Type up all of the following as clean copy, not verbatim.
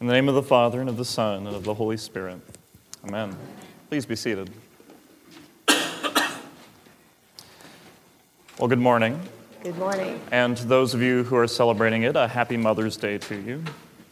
In the name of the Father, and of the Son, and of the Holy Spirit. Amen. Please be seated. Well, good morning. Good morning. And to those of you who are celebrating it, a happy Mother's Day to you.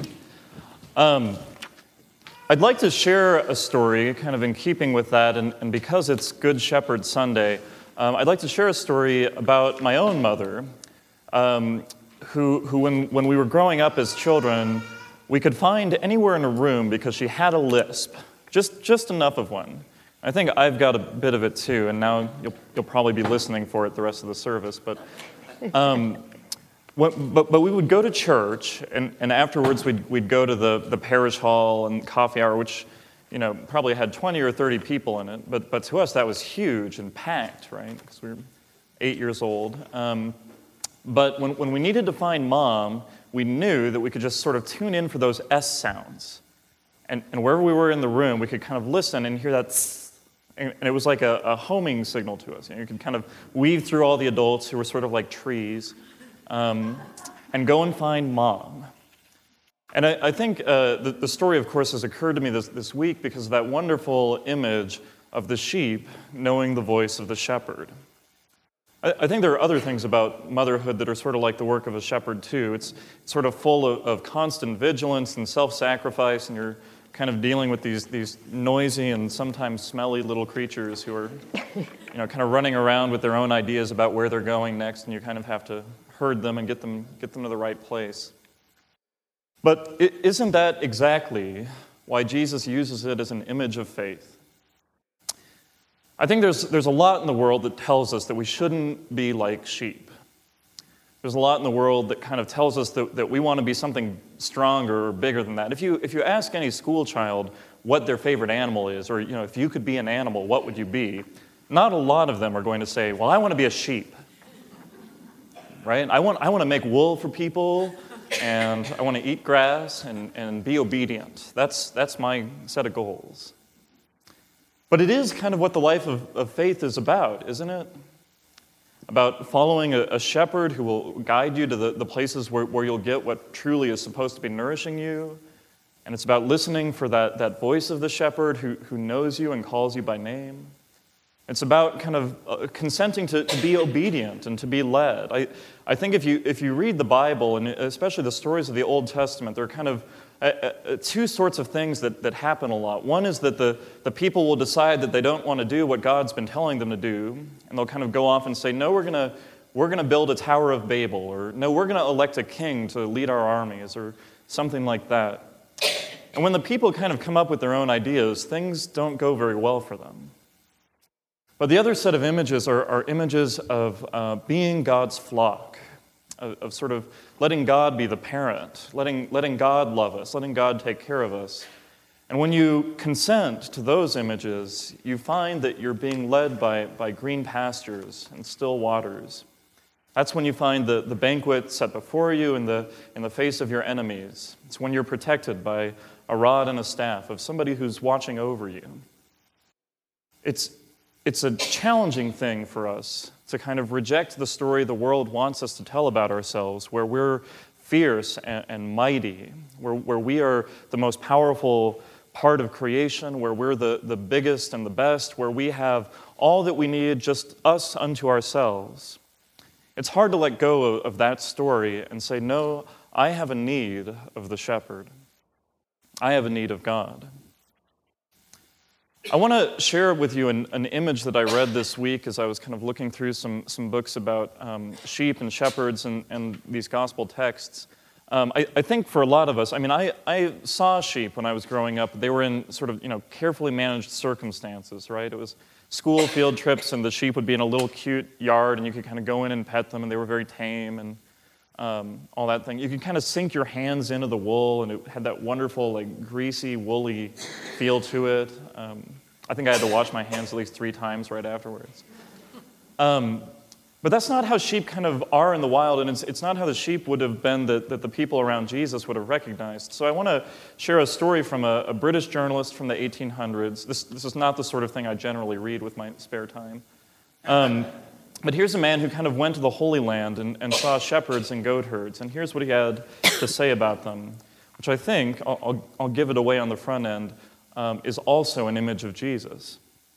I'd like to share a story kind of in keeping with that, and because it's Good Shepherd Sunday, I'd like to share a story about my own mother, who when we were growing up as children, we could find anywhere in a room because she had a lisp, just enough of one. I think I've got a bit of it too, and now you'll probably be listening for it the rest of the service. But we would go to church, and afterwards we'd go to the parish hall and coffee hour, which probably had 20 or 30 people in it. But to us that was huge and packed, right? Because we were 8 years old. But when we needed to find Mom, we knew that we could just sort of tune in for those S sounds. And wherever we were in the room, we could kind of listen and hear that tss, and it was like a homing signal to us. You could kind of weave through all the adults who were sort of like trees and go and find Mom. And I think the story, of course, has occurred to me this week because of that wonderful image of the sheep knowing the voice of the shepherd. I think there are other things about motherhood that are sort of like the work of a shepherd, too. It's sort of full of constant vigilance and self-sacrifice, and you're kind of dealing with these noisy and sometimes smelly little creatures who are kind of running around with their own ideas about where they're going next, and you kind of have to herd them and get them to the right place. But isn't that exactly why Jesus uses it as an image of faith? I think there's a lot in the world that tells us that we shouldn't be like sheep. There's a lot in the world that kind of tells us that we want to be something stronger or bigger than that. If you ask any school child what their favorite animal is, or if you could be an animal, what would you be? Not a lot of them are going to say, well, I want to be a sheep. Right? I want to make wool for people, and I want to eat grass and be obedient. That's my set of goals. But it is kind of what the life of faith is about, isn't it? About following a shepherd who will guide you to the places where you'll get what truly is supposed to be nourishing you. And it's about listening for that voice of the shepherd who knows you and calls you by name. It's about kind of consenting to be obedient and to be led. I think if you read the Bible, and especially the stories of the Old Testament, there are kind of two sorts of things that happen a lot. One is that the people will decide that they don't want to do what God's been telling them to do, and they'll kind of go off and say, no, we're going to build a Tower of Babel, or no, we're going to elect a king to lead our armies, or something like that. And when the people kind of come up with their own ideas, things don't go very well for them. But the other set of images are images of being God's flock, of sort of letting God be the parent, letting God love us, letting God take care of us. And when you consent to those images, you find that you're being led by green pastures and still waters. That's when you find the banquet set before you in the face of your enemies. It's when you're protected by a rod and a staff of somebody who's watching over you. It's a challenging thing for us to kind of reject the story the world wants us to tell about ourselves, where we're fierce and mighty, where we are the most powerful part of creation, where we're the biggest and the best, where we have all that we need, just us unto ourselves. It's hard to let go of that story and say, no, I have a need of the shepherd. I have a need of God. I want to share with you an image that I read this week as I was kind of looking through some books about sheep and shepherds and these gospel texts. I think for a lot of us, I saw sheep when I was growing up. They were in sort of, carefully managed circumstances, right? It was school field trips, and the sheep would be in a little cute yard, and you could kind of go in and pet them, and they were very tame, and all that thing. You could kind of sink your hands into the wool, and it had that wonderful, like, greasy, woolly feel to it. I think I had to wash my hands at least 3 times right afterwards. But that's not how sheep kind of are in the wild, and it's not how the sheep would have been that the people around Jesus would have recognized. So I want to share a story from a British journalist from the 1800s. This is not the sort of thing I generally read with my spare time. But here's a man who kind of went to the Holy Land and saw shepherds and goat herds, and here's what he had to say about them. which I think, I'll give it away on the front end, is also an image of Jesus.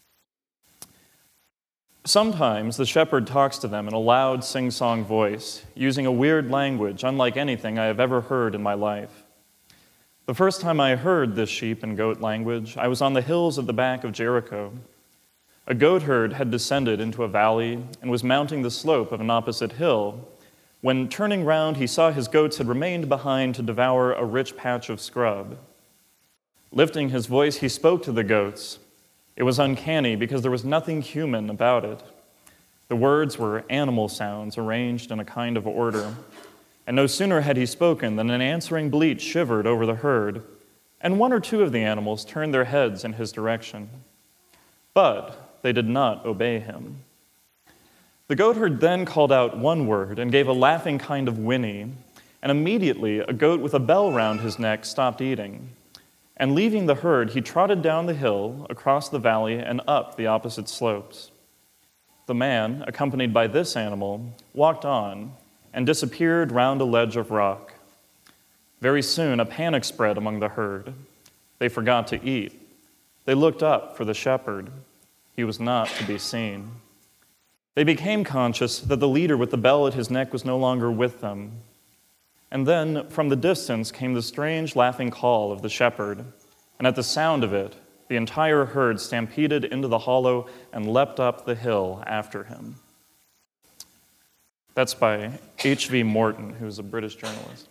Sometimes the shepherd talks to them in a loud sing-song voice, using a weird language unlike anything I have ever heard in my life. The first time I heard this sheep and goat language, I was on the hills at the back of Jericho. A goat herd had descended into a valley and was mounting the slope of an opposite hill. When turning round, he saw his goats had remained behind to devour a rich patch of scrub. Lifting his voice, he spoke to the goats. It was uncanny because there was nothing human about it. The words were animal sounds arranged in a kind of order. And no sooner had he spoken than an answering bleat shivered over the herd, and one or two of the animals turned their heads in his direction. But they did not obey him. The goatherd then called out one word and gave a laughing kind of whinny, and immediately a goat with a bell round his neck stopped eating. And leaving the herd, he trotted down the hill, across the valley, and up the opposite slopes. The man, accompanied by this animal, walked on and disappeared round a ledge of rock. Very soon, a panic spread among the herd. They forgot to eat. They looked up for the shepherd. He was not to be seen. They became conscious that the leader with the bell at his neck was no longer with them. And then, from the distance, came the strange laughing call of the shepherd, and at the sound of it, the entire herd stampeded into the hollow and leapt up the hill after him. That's by H.V. Morton, who's a British journalist.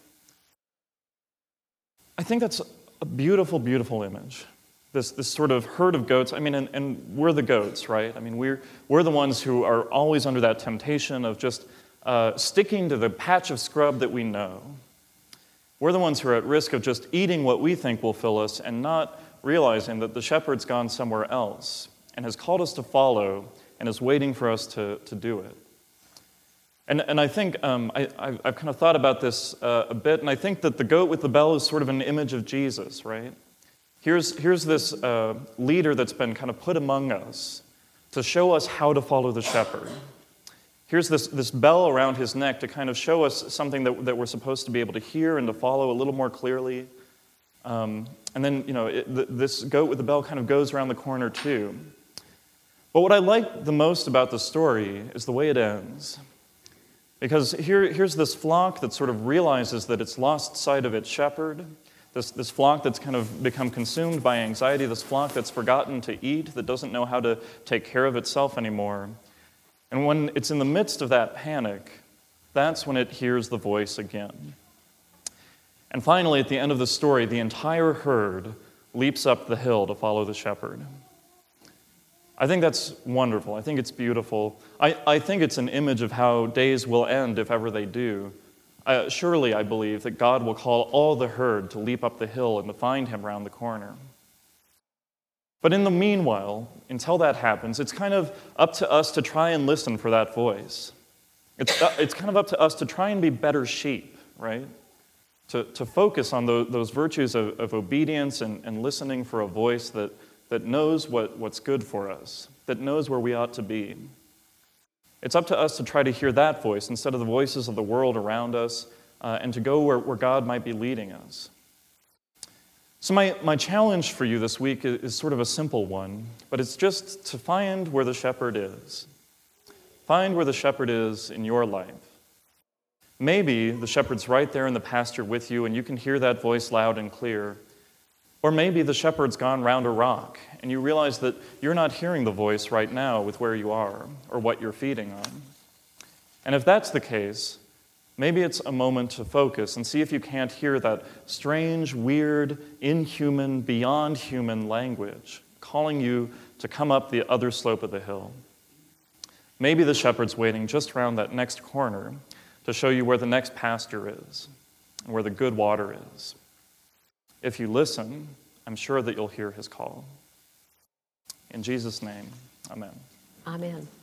I think that's a beautiful, beautiful image. This sort of herd of goats. I mean, and we're the goats, right? I mean, we're the ones who are always under that temptation of just sticking to the patch of scrub that we know. We're the ones who are at risk of just eating what we think will fill us and not realizing that the shepherd's gone somewhere else and has called us to follow and is waiting for us to do it. And I think I've kind of thought about this a bit, and I think that the goat with the bell is sort of an image of Jesus, right? Here's this leader that's been kind of put among us to show us how to follow the shepherd. Here's this bell around his neck to kind of show us something that we're supposed to be able to hear and to follow a little more clearly. And then, this goat with the bell kind of goes around the corner too. But what I like the most about the story is the way it ends. Because here's this flock that sort of realizes that it's lost sight of its shepherd, this flock that's kind of become consumed by anxiety, this flock that's forgotten to eat, that doesn't know how to take care of itself anymore. And when it's in the midst of that panic, that's when it hears the voice again. And finally, at the end of the story, the entire herd leaps up the hill to follow the shepherd. I think that's wonderful. I think it's beautiful. I think it's an image of how days will end if ever they do. Surely, I believe that God will call all the herd to leap up the hill and to find him round the corner. But in the meanwhile, until that happens, it's kind of up to us to try and listen for that voice. It's kind of up to us to try and be better sheep, right? To focus on those virtues of obedience and listening for a voice that knows what's good for us, that knows where we ought to be. It's up to us to try to hear that voice instead of the voices of the world around us, and to go where God might be leading us. So my challenge for you this week is sort of a simple one, but it's just to find where the shepherd is. Find where the shepherd is in your life. Maybe the shepherd's right there in the pasture with you, and you can hear that voice loud and clear. Or maybe the shepherd's gone round a rock, and you realize that you're not hearing the voice right now with where you are or what you're feeding on. And if that's the case, maybe it's a moment to focus and see if you can't hear that strange, weird, inhuman, beyond human language calling you to come up the other slope of the hill. Maybe the shepherd's waiting just around that next corner to show you where the next pasture is and where the good water is. If you listen, I'm sure that you'll hear his call. In Jesus' name, amen. Amen.